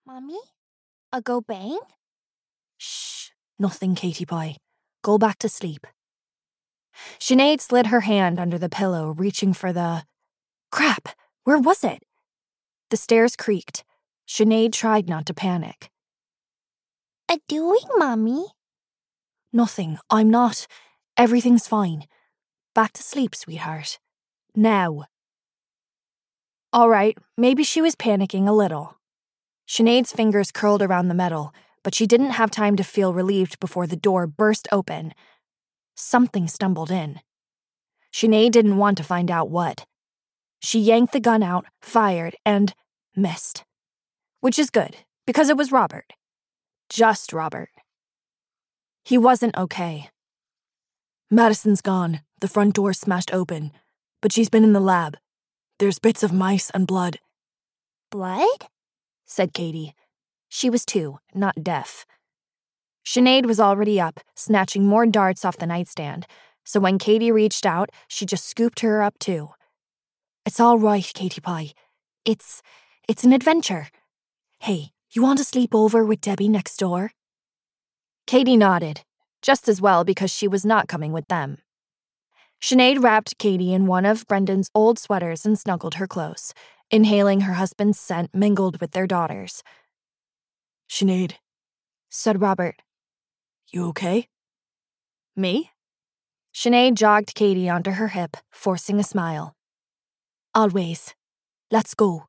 Mommy? A go bang? Shh, nothing, Katie Pie. Go back to sleep. Sinead slid her hand under the pillow, reaching for the... Crap! Where was it? The stairs creaked. Sinead tried not to panic. A doing, Mommy? Nothing. I'm not. Everything's fine. Back to sleep, sweetheart. Now. All right, maybe she was panicking a little. Sinead's fingers curled around the metal, but she didn't have time to feel relieved before the door burst open. Something stumbled in. Sinead didn't want to find out what. She yanked the gun out, fired, and missed. Which is good, because it was Robert. Just Robert. He wasn't okay. Madison's gone. The front door smashed open, but she's been in the lab. There's bits of mice and blood. Blood? Said Katie. She was 2, not deaf. Sinead was already up, snatching more darts off the nightstand, so when Katie reached out, she just scooped her up too. It's all right, Katie Pie. It's an adventure. Hey, you want to sleep over with Debbie next door? Katie nodded, just as well because she was not coming with them. Sinead wrapped Katie in one of Brendan's old sweaters and snuggled her close, inhaling her husband's scent mingled with their daughter's. Sinead, said Robert. You okay? Me? Sinead jogged Katie onto her hip, forcing a smile. Always. Let's go.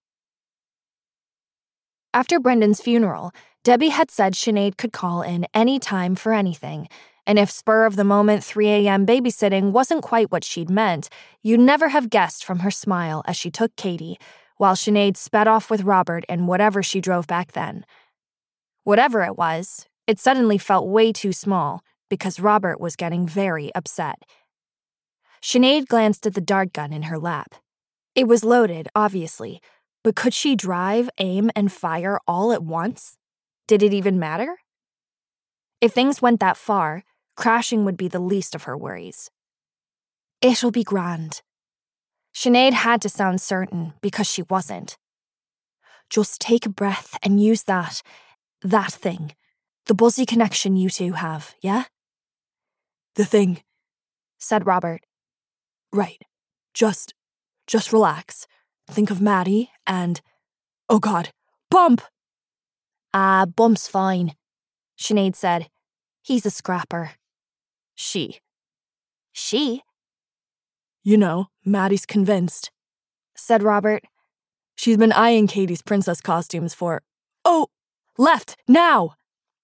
After Brendan's funeral, Debbie had said Sinead could call in any time for anything, and if spur-of-the-moment 3 a.m. babysitting wasn't quite what she'd meant, you'd never have guessed from her smile as she took Katie, while Sinead sped off with Robert in whatever she drove back then. Whatever it was, it suddenly felt way too small, because Robert was getting very upset. Sinead glanced at the dart gun in her lap. It was loaded, obviously, but could she drive, aim, and fire all at once? Did it even matter? If things went that far, crashing would be the least of her worries. It'll be grand. Sinead had to sound certain because she wasn't. Just take a breath and use that thing. The buzzy connection you two have, yeah? The thing, said Robert. Right. Just relax. Think of Maddie and... Oh God, Bump! Bump's fine, Sinead said. He's a scrapper. She? You know, Maddie's convinced, said Robert. She's been eyeing Katie's princess costumes for... Oh, left, now!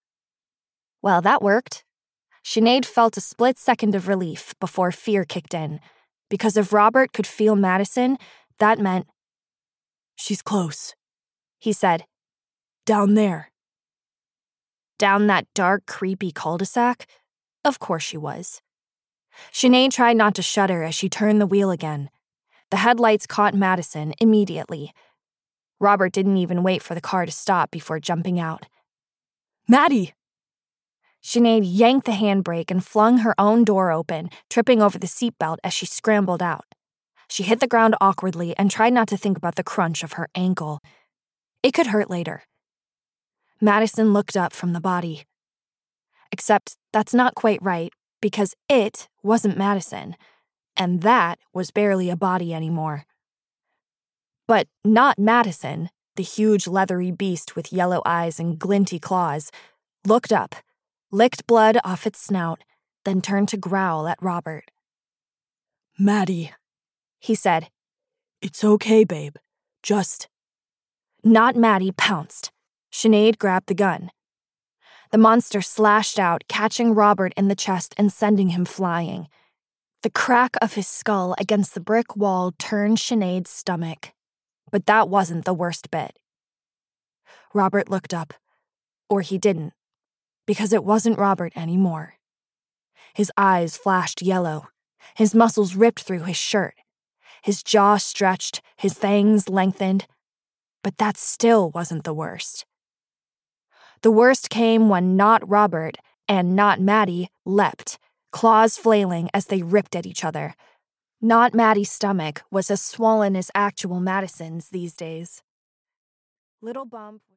Well, that worked. Sinead felt a split second of relief before fear kicked in, because if Robert could feel Madison, that meant... She's close, he said. Down there. Down that dark, creepy cul-de-sac? Of course she was. Sinead tried not to shudder as she turned the wheel again. The headlights caught Madison immediately. Robert didn't even wait for the car to stop before jumping out. Maddie! Sinead yanked the handbrake and flung her own door open, tripping over the seatbelt as she scrambled out. She hit the ground awkwardly and tried not to think about the crunch of her ankle. It could hurt later. Madison looked up from the body. Except that's not quite right, because it wasn't Madison, and that was barely a body anymore. But not Madison, the huge leathery beast with yellow eyes and glinty claws, looked up, licked blood off its snout, then turned to growl at Robert. Maddie, he said. It's okay, babe. Just... Not Maddie pounced. Sinead grabbed the gun. The monster slashed out, catching Robert in the chest and sending him flying. The crack of his skull against the brick wall turned Sinead's stomach. But that wasn't the worst bit. Robert looked up. Or he didn't. Because it wasn't Robert anymore. His eyes flashed yellow. His muscles ripped through his shirt. His jaw stretched, his fangs lengthened. But that still wasn't the worst. The worst came when not Robert and not Maddie leapt, claws flailing as they ripped at each other. Not Maddie's stomach was as swollen as actual Madison's these days. Little Bump...